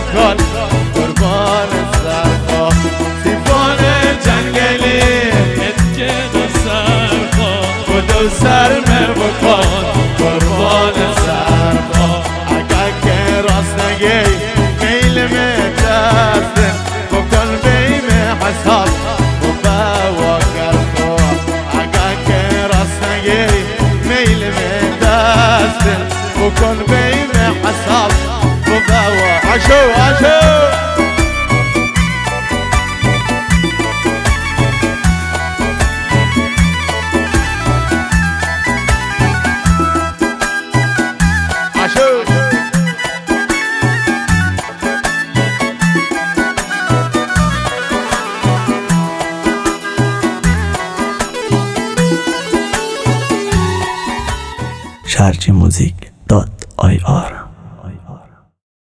بکن قربان سرخا سیفان جنگلی اتکن سرخا بدو سرمه بکن قربان سرخا اگر که راست نگی میل می دستن بکن بیم حساب ببوا کرخو اگر که راست نگی میل می دستن بکن بیم حساب ببوا عشو عشو sharjmusic.ir